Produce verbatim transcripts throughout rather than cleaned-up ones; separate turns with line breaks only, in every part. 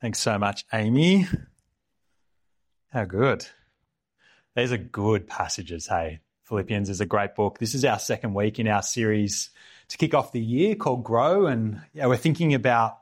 Thanks so much, Amy. How good. These are good passages, hey. Philippians is a great book. This is our second week in our series to kick off the year called Grow. And yeah, we're thinking about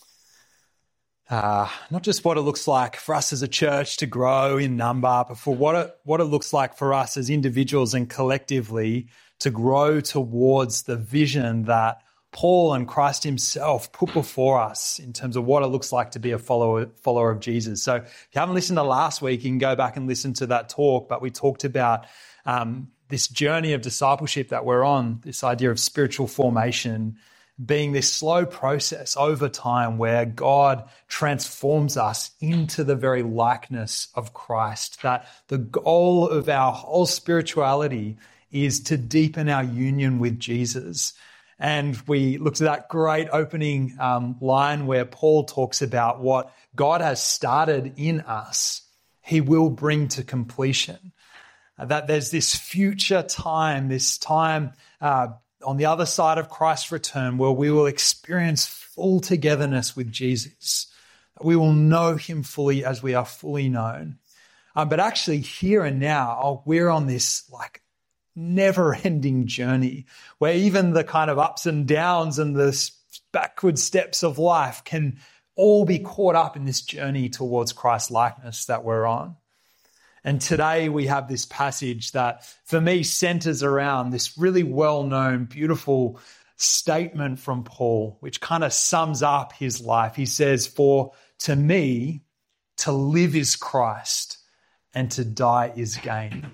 uh, not just what it looks like for us as a church to grow in number, but for what it, what it looks like for us as individuals and collectively to grow towards the vision that Paul and Christ himself put before us in terms of what it looks like to be a follower, follower of Jesus. So if you haven't listened to last week, you can go back and listen to that talk, but we talked about um, this journey of discipleship that we're on, this idea of spiritual formation being this slow process over time where God transforms us into the very likeness of Christ, that the goal of our whole spirituality is to deepen our union with Jesus. And we looked at that great opening um, line where Paul talks about what God has started in us, he will bring to completion. Uh, that there's this future time, this time uh, on the other side of Christ's return where we will experience full togetherness with Jesus. We will know him fully as we are fully known. Um, but actually here and now, we're on this like never-ending journey where even the kind of ups and downs and the backward steps of life can all be caught up in this journey towards Christ's likeness that we're on. And today we have this passage that for me centers around this really well-known, beautiful statement from Paul, which kind of sums up his life. He says, "For to me, to live is Christ and to die is gain."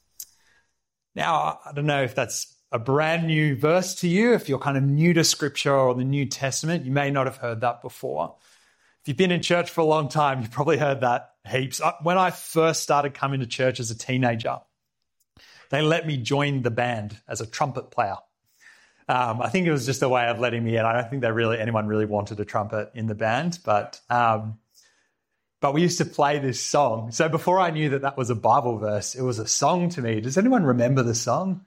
Now, I don't know if that's a brand new verse to you. If you're kind of new to Scripture or the New Testament, you may not have heard that before. If you've been in church for a long time, you've probably heard that heaps. When I first started coming to church as a teenager, they let me join the band as a trumpet player. Um, I think it was just a way of letting me in. I don't think that really anyone really wanted a trumpet in the band, but um, but we used to play this song. So before I knew that that was a Bible verse, it was a song to me. Does anyone remember the song?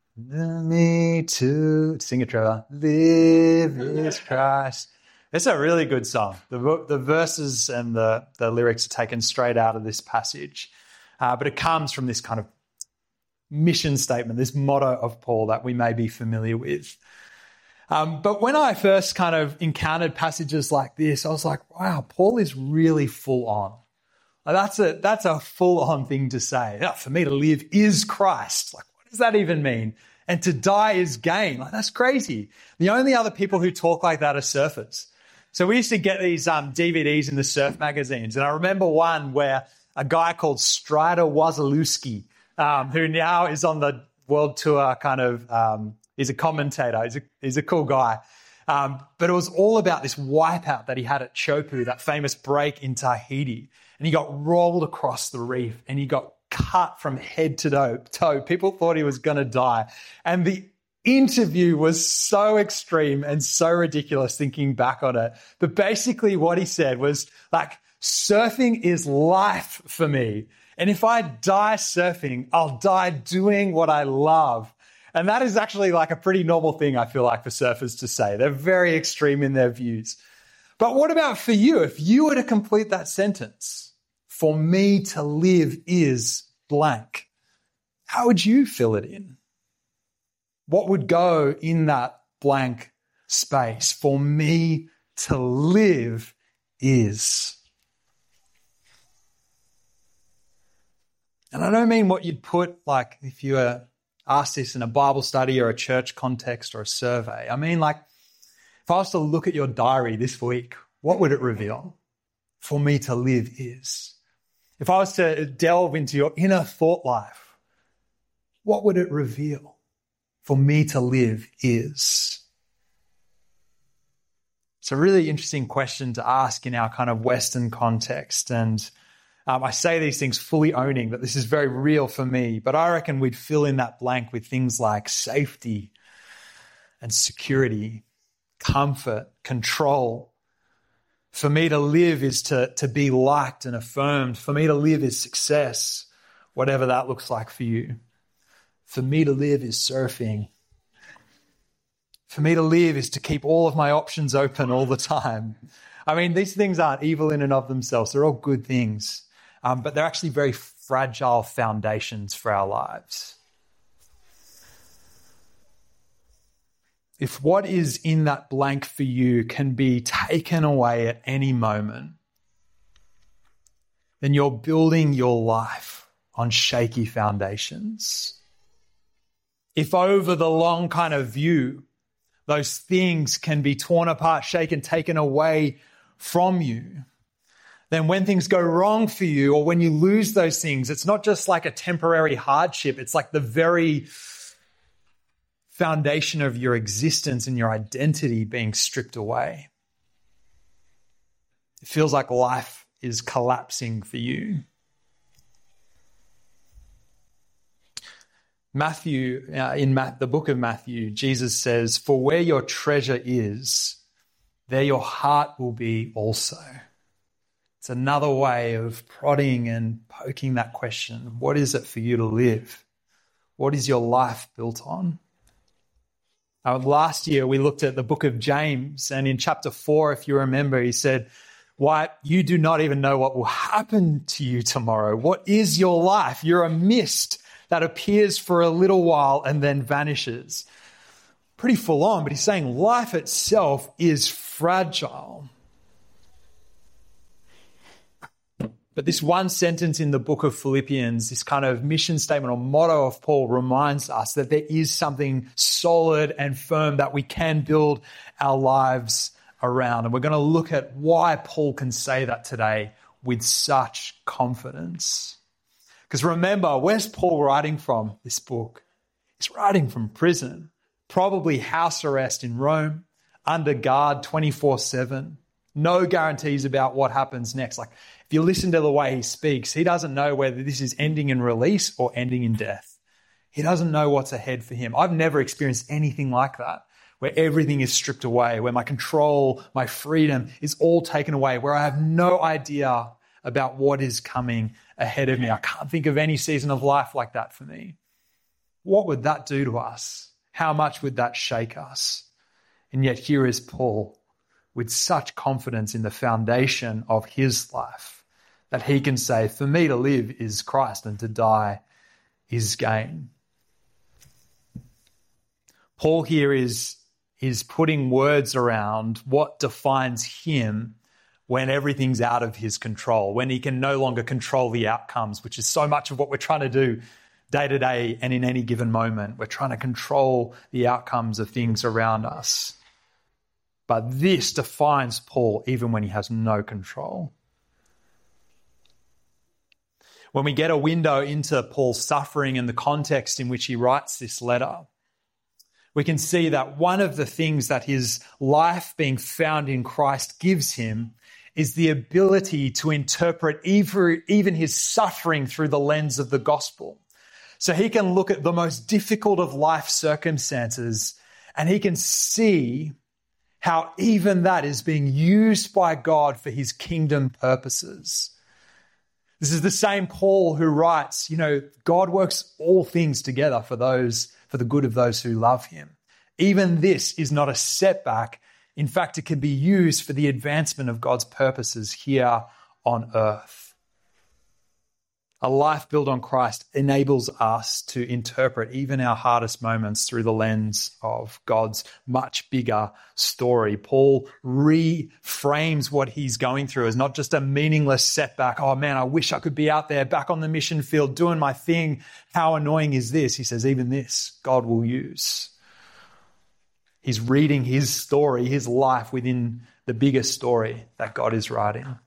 Me to sing it, Trevor. Live is Christ. It's a really good song. The, the verses and the, the lyrics are taken straight out of this passage, uh, but it comes from this kind of mission statement, this motto of Paul that we may be familiar with. Um, but when I first kind of encountered passages like this, I was like, wow, Paul is really full on. Like that's a that's a full on thing to say. Oh, for me to live is Christ. Like, what does that even mean? And to die is gain. Like, that's crazy. The only other people who talk like that are surfers. So we used to get these um, D V Ds in the surf magazines. And I remember one where a guy called Strider Wasilewski, um, who now is on the world tour kind of, um, he's a commentator. He's a, he's a cool guy. Um, but it was all about this wipeout that he had at Chopu, that famous break in Tahiti. And he got rolled across the reef and he got cut from head to toe. People thought he was going to die. And the interview was so extreme and so ridiculous thinking back on it. But basically what he said was like, surfing is life for me. And if I die surfing, I'll die doing what I love. And that is actually like a pretty normal thing, I feel like, for surfers to say. They're very extreme in their views. But what about for you? If you were to complete that sentence, for me to live is blank, how would you fill it in? What would go in that blank space? For me to live is. And I don't mean what you'd put, like if you were asked this in a Bible study or a church context or a survey. I mean, like, if I was to look at your diary this week, what would it reveal? For me to live is. If I was to delve into your inner thought life, what would it reveal? For me to live is. It's a really interesting question to ask in our kind of Western context. And Um, I say these things fully owning that this is very real for me, but I reckon we'd fill in that blank with things like safety and security, comfort, control. For me to live is to, to be liked and affirmed. For me to live is success, whatever that looks like for you. For me to live is surfing. For me to live is to keep all of my options open all the time. I mean, these things aren't evil in and of themselves. They're all good things. Um, but they're actually very fragile foundations for our lives. If what is in that blank for you can be taken away at any moment, then you're building your life on shaky foundations. If over the long kind of view, those things can be torn apart, shaken, taken away from you, then when things go wrong for you or when you lose those things, it's not just like a temporary hardship. It's like the very foundation of your existence and your identity being stripped away. It feels like life is collapsing for you. Matthew, uh, in Ma- the book of Matthew, Jesus says, "For where your treasure is, there your heart will be also." It's another way of prodding and poking that question. What is it for you to live? What is your life built on? Uh, last year, we looked at the book of James, and in chapter four, if you remember, he said, "Why, you do not even know what will happen to you tomorrow. What is your life? You're a mist that appears for a little while and then vanishes." Pretty full on, but he's saying life itself is fragile. But this one sentence in the book of Philippians, this kind of mission statement or motto of Paul, reminds us that there is something solid and firm that we can build our lives around. And we're going to look at why Paul can say that today with such confidence. Because remember, where's Paul writing from this book? He's writing from prison, probably house arrest in Rome, under guard twenty-four seven. No guarantees about what happens next. Like, if you listen to the way he speaks, he doesn't know whether this is ending in release or ending in death. He doesn't know what's ahead for him. I've never experienced anything like that, where everything is stripped away, where my control, my freedom is all taken away, where I have no idea about what is coming ahead of me. I can't think of any season of life like that for me. What would that do to us? How much would that shake us? And yet here is Paul with such confidence in the foundation of his life that he can say, "For me to live is Christ and to die is gain." Paul here is, is putting words around what defines him when everything's out of his control, when he can no longer control the outcomes, which is so much of what we're trying to do day to day and in any given moment. We're trying to control the outcomes of things around us. But this defines Paul even when he has no control. When we get a window into Paul's suffering and the context in which he writes this letter, we can see that one of the things that his life being found in Christ gives him is the ability to interpret even his suffering through the lens of the gospel. So he can look at the most difficult of life circumstances and he can see how even that is being used by God for his kingdom purposes. This is the same Paul who writes, you know, God works all things together for those, for the good of those who love him. Even this is not a setback. In fact, it can be used for the advancement of God's purposes here on earth. A life built on Christ enables us to interpret even our hardest moments through the lens of God's much bigger story. Paul reframes what he's going through as not just a meaningless setback. Oh man, I wish I could be out there back on the mission field doing my thing. How annoying is this? He says, even this God will use. He's reading his story, his life within the bigger story that God is writing.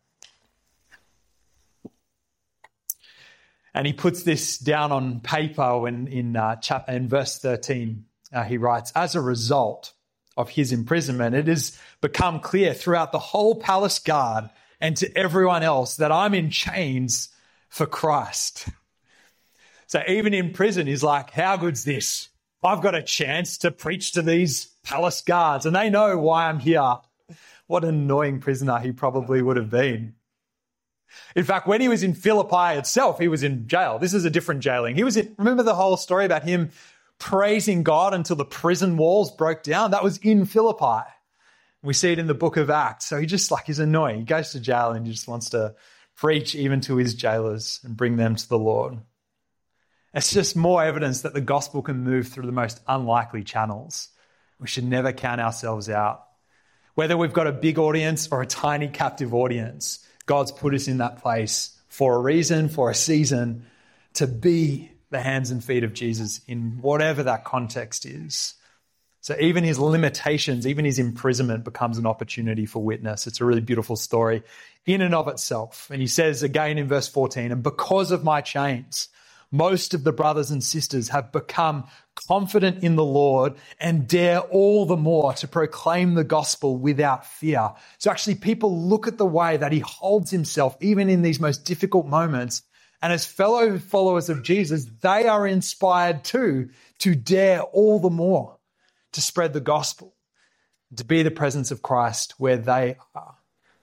And he puts this down on paper when in, uh, chapter, in verse thirteen. Uh, he writes, "As a result of his imprisonment, it has become clear throughout the whole palace guard and to everyone else that I'm in chains for Christ." So even in prison, he's like, how good's this? I've got a chance to preach to these palace guards and they know why I'm here. What an annoying prisoner he probably would have been. In fact, when he was in Philippi itself, he was in jail. This is a different jailing. He was in, remember the whole story about him praising God until the prison walls broke down? That was in Philippi. We see it in the book of Acts. So he just like is annoying. He goes to jail and he just wants to preach even to his jailers and bring them to the Lord. It's just more evidence that the gospel can move through the most unlikely channels. We should never count ourselves out. Whether we've got a big audience or a tiny captive audience, God's put us in that place for a reason, for a season, to be the hands and feet of Jesus in whatever that context is. So even his limitations, even his imprisonment becomes an opportunity for witness. It's a really beautiful story in and of itself. And he says again in verse fourteen, and because of my chains, most of the brothers and sisters have become confident in the Lord and dare all the more to proclaim the gospel without fear. So actually people look at the way that he holds himself, even in these most difficult moments. And as fellow followers of Jesus, they are inspired too to dare all the more to spread the gospel, to be the presence of Christ where they are.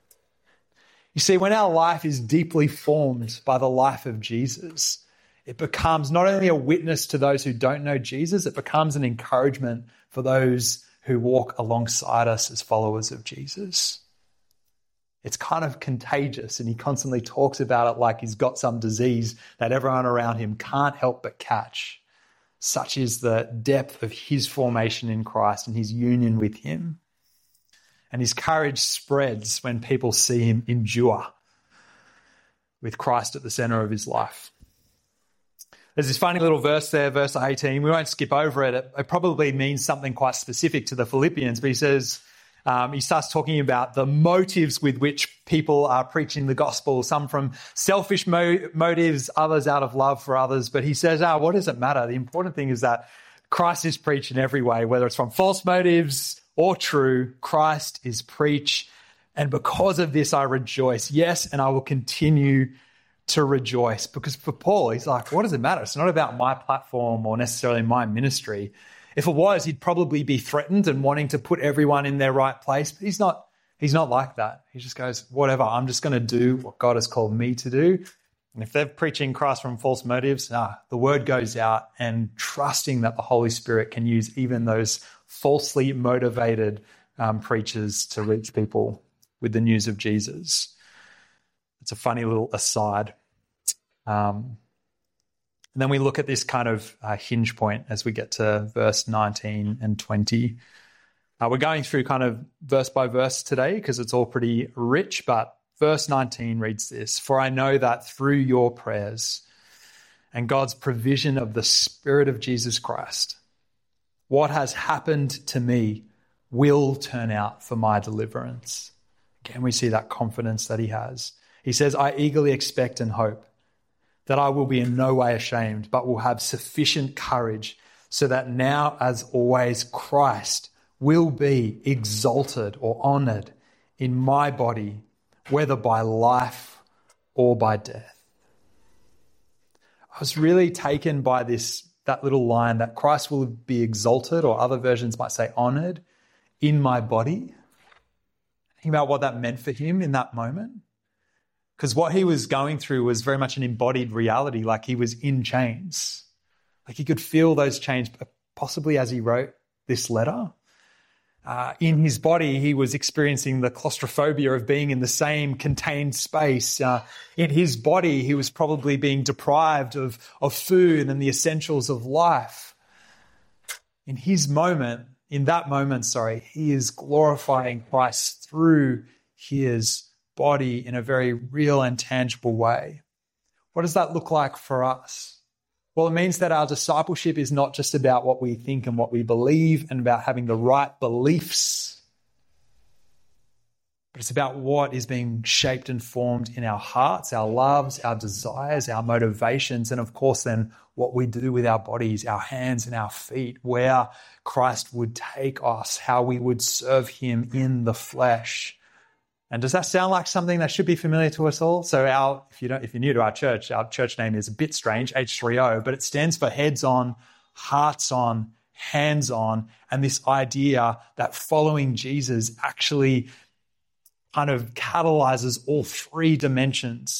You see, when our life is deeply formed by the life of Jesus, it becomes not only a witness to those who don't know Jesus, it becomes an encouragement for those who walk alongside us as followers of Jesus. It's kind of contagious, and he constantly talks about it like he's got some disease that everyone around him can't help but catch. Such is the depth of his formation in Christ and his union with him. And his courage spreads when people see him endure with Christ at the center of his life. There's this funny little verse there, verse eighteen. We won't skip over it. It, it probably means something quite specific to the Philippians, but he says, um, he starts talking about the motives with which people are preaching the gospel, some from selfish mo- motives, others out of love for others. But he says, ah, what does it matter? The important thing is that Christ is preached in every way, whether it's from false motives or true. Christ is preached. And because of this, I rejoice. Yes, and I will continue to rejoice. Because for Paul, he's like, what does it matter? It's not about my platform or necessarily my ministry. If it was, he'd probably be threatened and wanting to put everyone in their right place. But he's not, he's not like that. He just goes, whatever, I'm just going to do what God has called me to do. And if they're preaching Christ from false motives, nah, the word goes out, and trusting that the Holy Spirit can use even those falsely motivated um, preachers to reach people with the news of Jesus. It's a funny little aside. Um, and then we look at this kind of uh, hinge point as we get to verse nineteen and twenty. Uh, we're going through kind of verse by verse today because it's all pretty rich, but verse nineteen reads this: For I know that through your prayers and God's provision of the Spirit of Jesus Christ, what has happened to me will turn out for my deliverance. Again, we see that confidence that he has. He says, I eagerly expect and hope that I will be in no way ashamed, but will have sufficient courage, so that now, as always, Christ will be exalted or honored in my body, whether by life or by death. I was really taken by this, that little line that Christ will be exalted, or other versions might say honored, in my body. Think about what that meant for him in that moment. Because what he was going through was very much an embodied reality, like he was in chains. Like he could feel those chains, possibly as he wrote this letter. Uh, in his body, he was experiencing the claustrophobia of being in the same contained space. Uh, in his body, he was probably being deprived of, of food and the essentials of life. In his moment, in that moment, sorry, he is glorifying Christ through his body in a very real and tangible way. What does that look like for us? Well, it means that our discipleship is not just about what we think and what we believe and about having the right beliefs, but it's about what is being shaped and formed in our hearts, our loves, our desires, our motivations, and of course then what we do with our bodies, our hands and our feet, where Christ would take us, how we would serve him in the flesh. And does that sound like something that should be familiar to us all? So our, if you don't, if you're new to our church, our church name is a bit strange, H three O, but it stands for heads on, hearts on, hands on, and this idea that following Jesus actually kind of catalyzes all three dimensions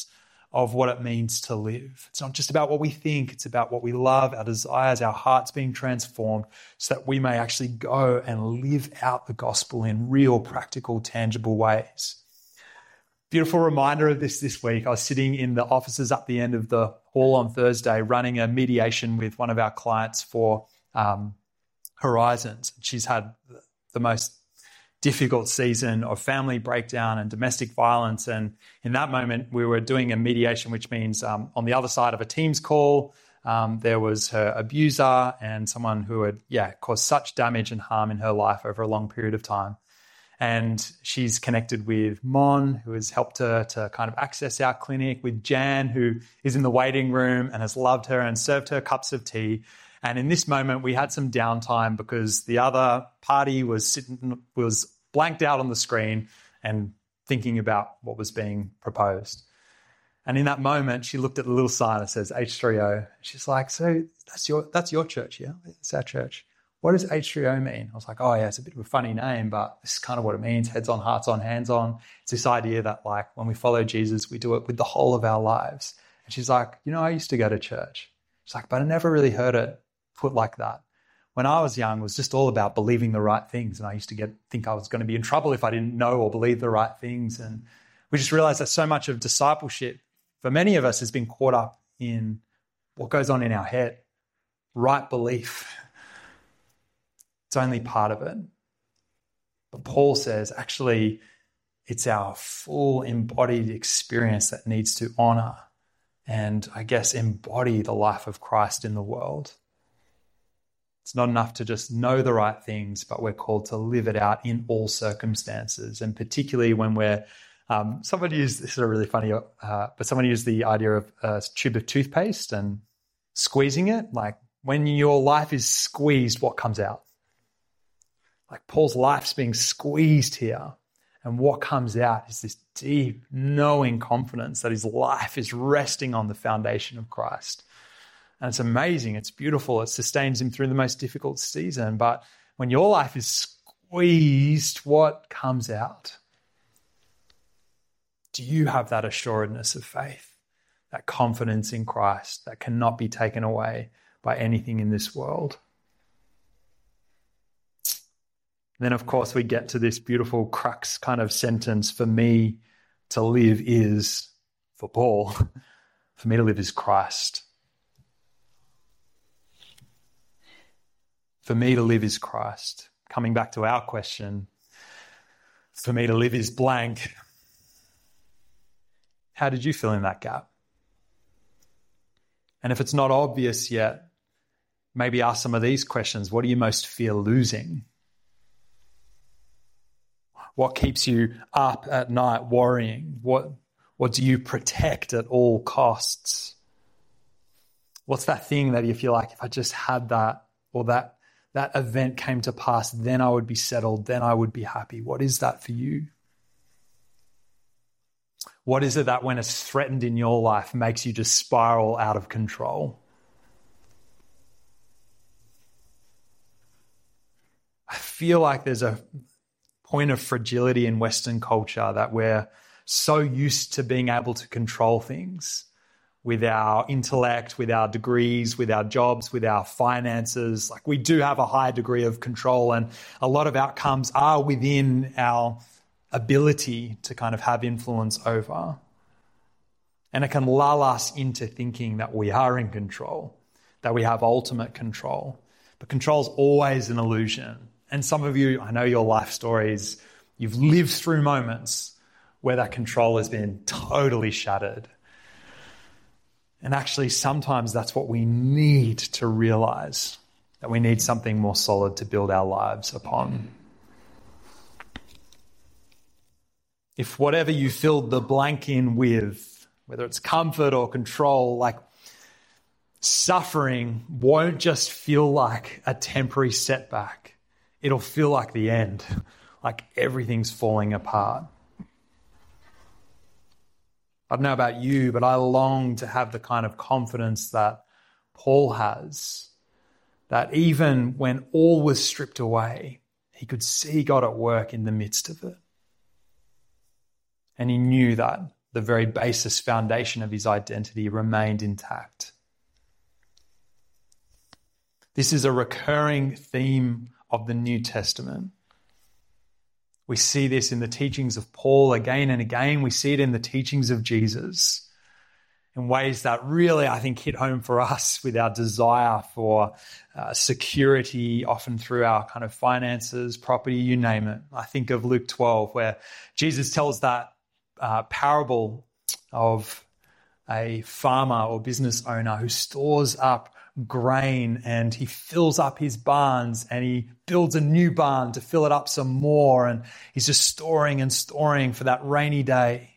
of what it means to live. It's not just about what we think, it's about what we love, our desires, our hearts being transformed so that we may actually go and live out the gospel in real, practical, tangible ways. Beautiful reminder of this this week. I was sitting in the offices up the end of the hall on Thursday running a mediation with one of our clients for um, Horizons. She's had the most difficult season of family breakdown and domestic violence. And in that moment, we were doing a mediation, which means um, on the other side of a Teams call, um, there was her abuser and someone who had, yeah, caused such damage and harm in her life over a long period of time. And she's connected with Mon, who has helped her to kind of access our clinic, with Jan, who is in the waiting room and has loved her and served her cups of tea. And in this moment, we had some downtime because the other party was sitting, was blanked out on the screen and thinking about what was being proposed. And in that moment, she looked at the little sign that says H three O. She's like, "So that's your that's your church, yeah? It's our church. What does H three O mean?" I was like, "Oh yeah, it's a bit of a funny name, but this is kind of what it means. Heads on, hearts on, hands on. It's this idea that like when we follow Jesus, we do it with the whole of our lives." And she's like, "You know, I used to go to church." She's like, "But I never really heard it put like that. When I was young, it was just all about believing the right things. And I used to get think I was going to be in trouble if I didn't know or believe the right things." And we just realized that so much of discipleship for many of us has been caught up in what goes on in our head. Right belief. It's only part of it. But Paul says, actually, it's our full embodied experience that needs to honor and, I guess, embody the life of Christ in the world. It's not enough to just know the right things, but we're called to live it out in all circumstances. And particularly when we're, um, someone used, this is a really funny, uh, but someone used the idea of a tube of toothpaste and squeezing it. Like when your life is squeezed, what comes out? Like Paul's life's being squeezed here. And what comes out is this deep, knowing confidence that his life is resting on the foundation of Christ. And it's amazing. It's beautiful. It sustains him through the most difficult season. But when your life is squeezed, what comes out? Do you have that assuredness of faith, that confidence in Christ that cannot be taken away by anything in this world? Then, of course, we get to this beautiful crux kind of sentence, for me to live is, for Paul, for me to live is Christ. For me to live is Christ. Coming back to our question, for me to live is blank. How did you fill in that gap? And if it's not obvious yet, maybe ask some of these questions. What do you most fear losing? What keeps you up at night worrying? What, what do you protect at all costs? What's that thing that you feel like, if I just had that, or that that event came to pass, then I would be settled, then I would be happy? What is that for you? What is it that when it's threatened in your life makes you just spiral out of control? I feel like there's a point of fragility in Western culture that we're so used to being able to control things with our intellect, with our degrees, with our jobs, with our finances. Like we do have a high degree of control, and a lot of outcomes are within our ability to kind of have influence over. And it can lull us into thinking that we are in control, that we have ultimate control. But control is always an illusion. And some of you, I know your life stories, you've lived through moments where that control has been totally shattered. And actually, sometimes that's what we need to realize, that we need something more solid to build our lives upon. If whatever you filled the blank in with, whether it's comfort or control, like suffering won't just feel like a temporary setback. It'll feel like the end, like everything's falling apart. I don't know about you, but I long to have the kind of confidence that Paul has, that even when all was stripped away, he could see God at work in the midst of it. And he knew that the the very basis foundation of his identity remained intact. This is a recurring theme of the New Testament. We see this in the teachings of Paul again and again. We see it in the teachings of Jesus in ways that really, I think, hit home for us with our desire for uh, security, often through our kind of finances, property, you name it. I think of Luke twelve, where Jesus tells that uh, parable of a farmer or business owner who stores up grain and he fills up his barns and he builds a new barn to fill it up some more, and he's just storing and storing for that rainy day.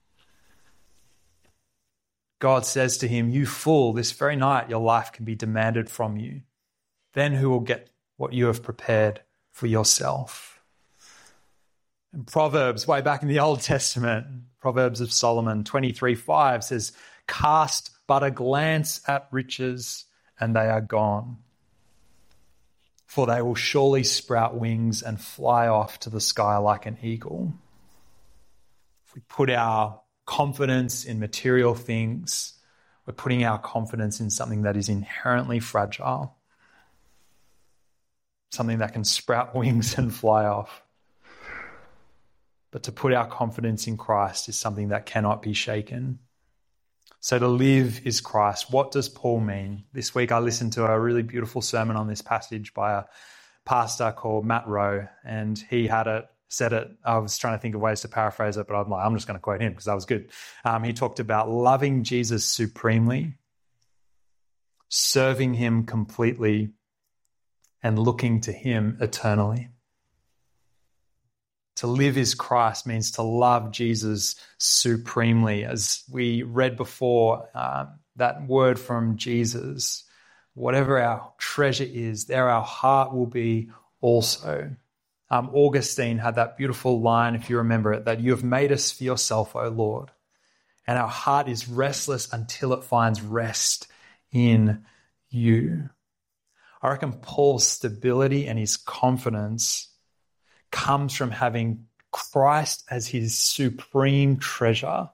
God says to him, "You fool, this very night your life can be demanded from you. Then who will get what you have prepared for yourself?" And Proverbs, way back in the Old Testament, Proverbs of Solomon twenty-three five says, "Cast but a glance at riches, and they are gone. For they will surely sprout wings and fly off to the sky like an eagle." If we put our confidence in material things, we're putting our confidence in something that is inherently fragile, something that can sprout wings and fly off. But to put our confidence in Christ is something that cannot be shaken. So to live is Christ. What does Paul mean? This week I listened to a really beautiful sermon on this passage by a pastor called Matt Rowe, and he had it, said it, I was trying to think of ways to paraphrase it, but I'm like, I'm just going to quote him because that was good. Um, he talked about loving Jesus supremely, serving him completely, and looking to him eternally. To live is Christ means to love Jesus supremely. As we read before, uh, that word from Jesus, whatever our treasure is, there our heart will be also. Um, Augustine had that beautiful line, if you remember it, that you have made us for yourself, O Lord, and our heart is restless until it finds rest in you. I reckon Paul's stability and his confidence comes from having Christ as his supreme treasure.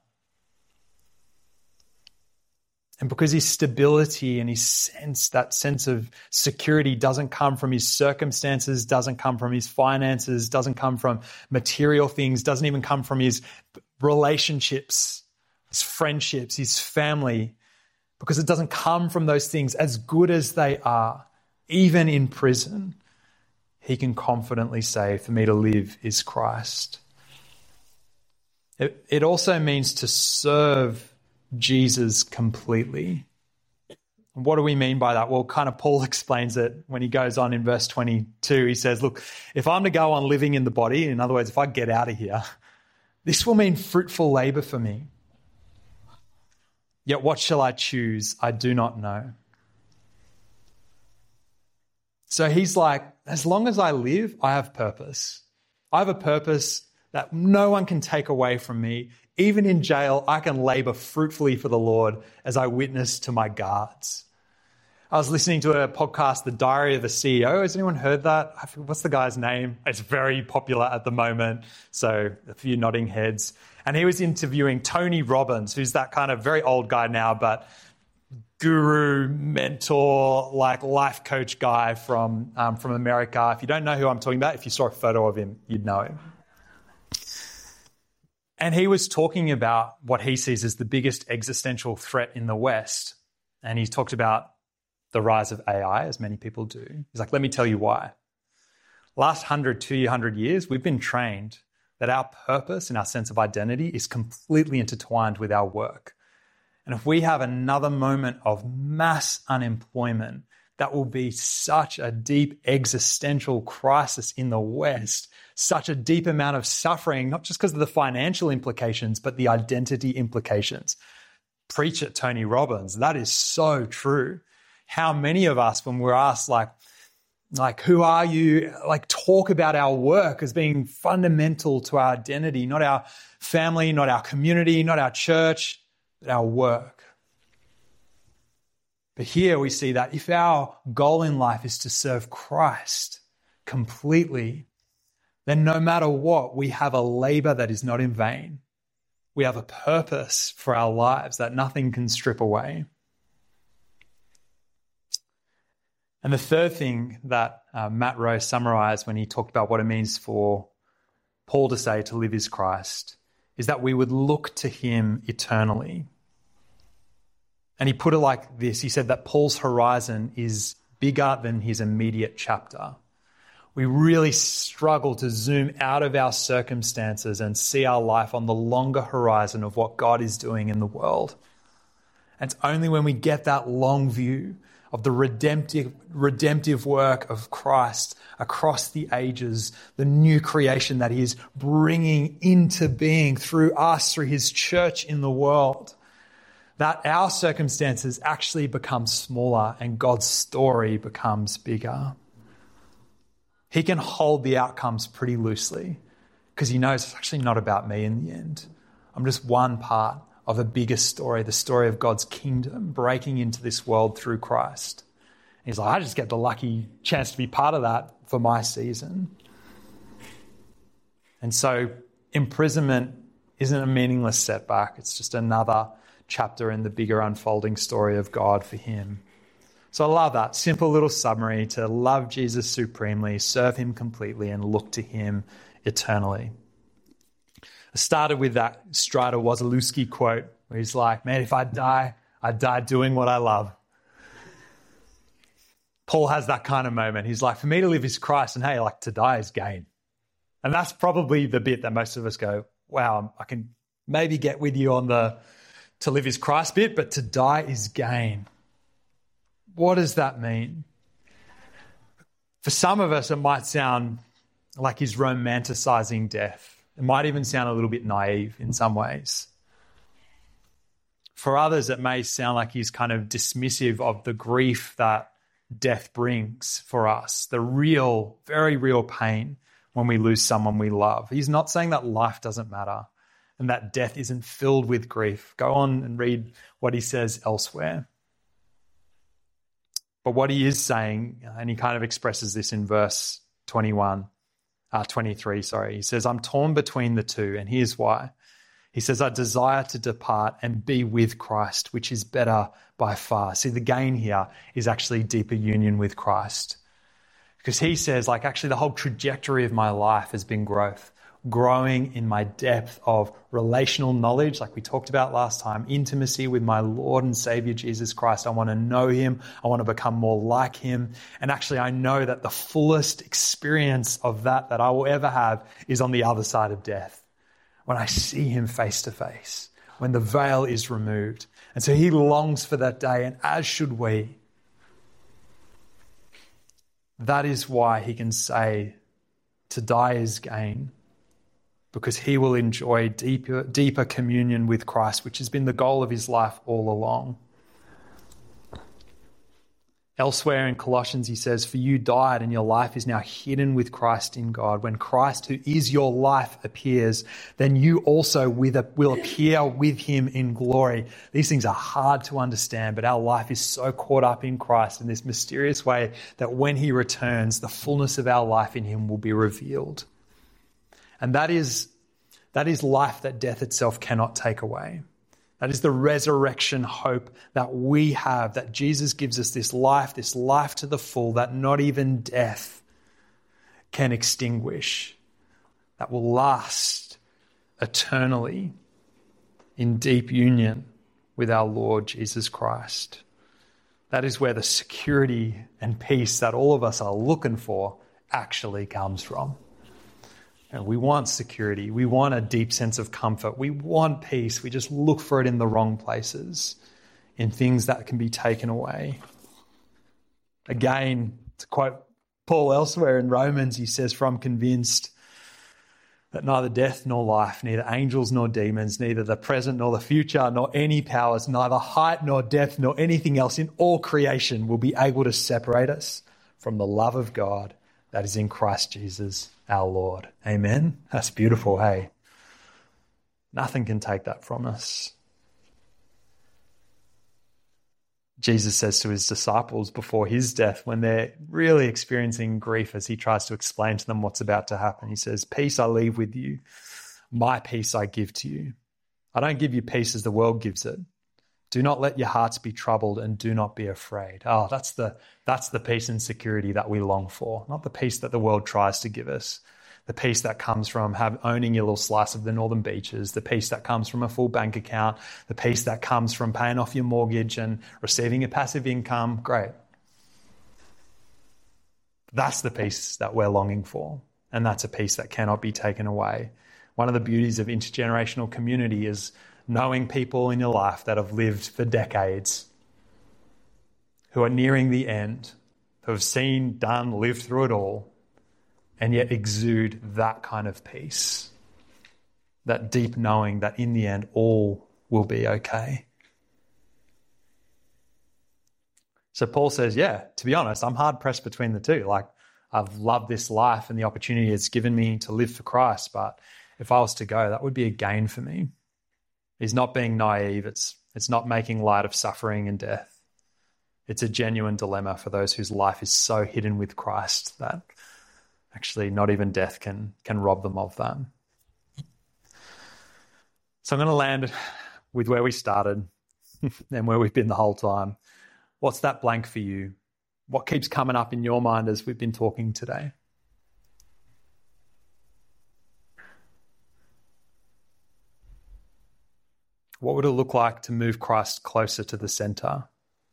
And because his stability and his sense, that sense of security doesn't come from his circumstances, doesn't come from his finances, doesn't come from material things, doesn't even come from his relationships, his friendships, his family, because it doesn't come from those things, as good as they are, even in prison, he can confidently say, for me to live is Christ. It, it also means to serve Jesus completely. And what do we mean by that? Well, kind of Paul explains it when he goes on in verse twenty-two. He says, look, if I'm to go on living in the body, in other words, if I get out of here, this will mean fruitful labor for me. Yet what shall I choose? I do not know. So he's like, as long as I live, I have purpose. I have a purpose that no one can take away from me. Even in jail, I can labor fruitfully for the Lord as I witness to my guards. I was listening to a podcast, The Diary of the C E O. Has anyone heard that? I forget, what's the guy's name? It's very popular at the moment, so a few nodding heads. And he was interviewing Tony Robbins, who's that kind of very old guy now, but guru, mentor, like life coach guy from um, from America. If you don't know who I'm talking about, if you saw a photo of him, you'd know him. And he was talking about what he sees as the biggest existential threat in the West. And he talked about the rise of A I, as many people do. He's like, let me tell you why. Last one hundred, two hundred years, we've been trained that our purpose and our sense of identity is completely intertwined with our work. And if we have another moment of mass unemployment, that will be such a deep existential crisis in the West, such a deep amount of suffering, not just because of the financial implications, but the identity implications. Preach it, Tony Robbins. That is so true. How many of us, when we're asked, like, like, who are you? Like, talk about our work as being fundamental to our identity, not our family, not our community, not our church, but our work. But here we see that if our goal in life is to serve Christ completely, then no matter what, we have a labor that is not in vain. We have a purpose for our lives that nothing can strip away. And the third thing that uh, Matt Rowe summarized when he talked about what it means for Paul to say to live is Christ is that we would look to him eternally. And he put it like this. He said that Paul's horizon is bigger than his immediate chapter. We really struggle to zoom out of our circumstances and see our life on the longer horizon of what God is doing in the world. And it's only when we get that long view of the redemptive, redemptive work of Christ across the ages, the new creation that he is bringing into being through us, through his church in the world, that our circumstances actually become smaller and God's story becomes bigger. He can hold the outcomes pretty loosely because he knows it's actually not about me in the end. I'm just one part of a bigger story, the story of God's kingdom breaking into this world through Christ. And he's like, I just get the lucky chance to be part of that for my season. And so imprisonment isn't a meaningless setback. It's just another chapter in the bigger unfolding story of God for him. So I love that simple little summary to love Jesus supremely, serve him completely, and look to him eternally. I started with that Strider Wasilewski quote where he's like, man, if I die, I die doing what I love. Paul has that kind of moment. He's like, for me to live is Christ, and hey, like to die is gain. And that's probably the bit that most of us go, wow, I can maybe get with you on the to live is Christ bit, but to die is gain. What does that mean? For some of us, it might sound like he's romanticizing death. It might even sound a little bit naive in some ways. For others, it may sound like he's kind of dismissive of the grief that death brings for us, the real, very real pain when we lose someone we love. He's not saying that life doesn't matter and that death isn't filled with grief. Go on and read what he says elsewhere. But what he is saying, and he kind of expresses this in verse twenty-one, uh, twenty-three, sorry. He says, I'm torn between the two, and here's why. He says, I desire to depart and be with Christ, which is better by far. See, the gain here is actually deeper union with Christ. Because he says, like, actually the whole trajectory of my life has been growth. Growing in my depth of relational knowledge, like we talked about last time, intimacy with my Lord and Savior Jesus Christ. I want to know him. I want to become more like him. And actually, I know that the fullest experience of that that I will ever have is on the other side of death, when I see him face to face, when the veil is removed. And so he longs for that day, and as should we. That is why he can say, to die is gain, because he will enjoy deeper, deeper communion with Christ, which has been the goal of his life all along. Elsewhere in Colossians, he says, for you died and your life is now hidden with Christ in God. When Christ, who is your life, appears, then you also will appear with him in glory. These things are hard to understand, but our life is so caught up in Christ in this mysterious way that when he returns, the fullness of our life in him will be revealed. And that is, that is life that death itself cannot take away. That is the resurrection hope that we have, that Jesus gives us this life, this life to the full, that not even death can extinguish, that will last eternally in deep union with our Lord Jesus Christ. That is where the security and peace that all of us are looking for actually comes from. And we want security. We want a deep sense of comfort. We want peace. We just look for it in the wrong places, in things that can be taken away. Again, to quote Paul elsewhere in Romans, he says, for I'm convinced that neither death nor life, neither angels nor demons, neither the present nor the future, nor any powers, neither height nor depth, nor anything else in all creation will be able to separate us from the love of God that is in Christ Jesus our Lord. Amen. That's beautiful, hey? Nothing can take that from us. Jesus says to his disciples before his death, when they're really experiencing grief, as he tries to explain to them what's about to happen, he says, peace I leave with you, my peace I give to you. I don't give you peace as the world gives it. Do not let your hearts be troubled and do not be afraid. Oh, that's the that's the peace and security that we long for, not the peace that the world tries to give us. The peace that comes from have, owning your little slice of the northern beaches, the peace that comes from a full bank account, the peace that comes from paying off your mortgage and receiving a passive income. Great. That's the peace that we're longing for, and that's a peace that cannot be taken away. One of the beauties of intergenerational community is knowing people in your life that have lived for decades, who are nearing the end, who have seen, done, lived through it all, and yet exude that kind of peace, that deep knowing that in the end all will be okay. So Paul says, yeah, to be honest, I'm hard pressed between the two. Like, I've loved this life and the opportunity it's given me to live for Christ, but if I was to go, that would be a gain for me. He's not being naive. It's, it's not making light of suffering and death. It's a genuine dilemma for those whose life is so hidden with Christ that actually not even death can, can rob them of that. So I'm going to land with where we started and where we've been the whole time. What's that blank for you? What keeps coming up in your mind as we've been talking today? What would it look like to move Christ closer to the center?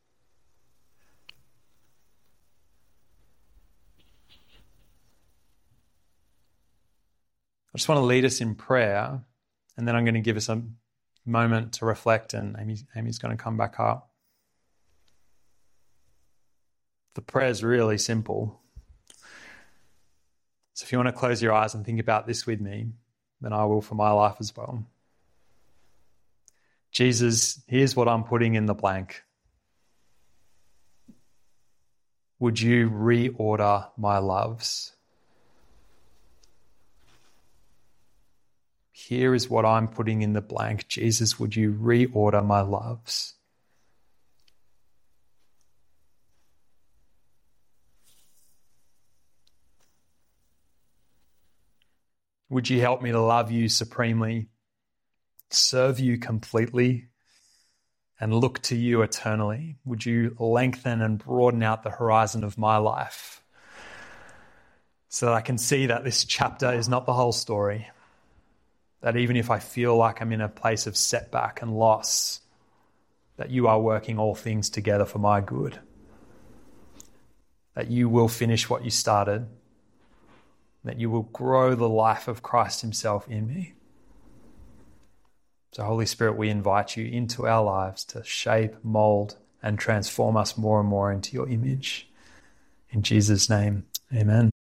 I just want to lead us in prayer, and then I'm going to give us a moment to reflect, and Amy, Amy's going to come back up. The prayer is really simple. So if you want to close your eyes and think about this with me, then I will for my life as well. Jesus, here's what I'm putting in the blank. Would you reorder my loves? Here is what I'm putting in the blank. Jesus, would you reorder my loves? Would you help me to love you supremely, serve you completely, and look to you eternally? Would you lengthen and broaden out the horizon of my life so that I can see that this chapter is not the whole story? That even if I feel like I'm in a place of setback and loss, that you are working all things together for my good. That you will finish what you started. That you will grow the life of Christ himself in me. So Holy Spirit, we invite you into our lives to shape, mold, and transform us more and more into your image. In Jesus' name, amen.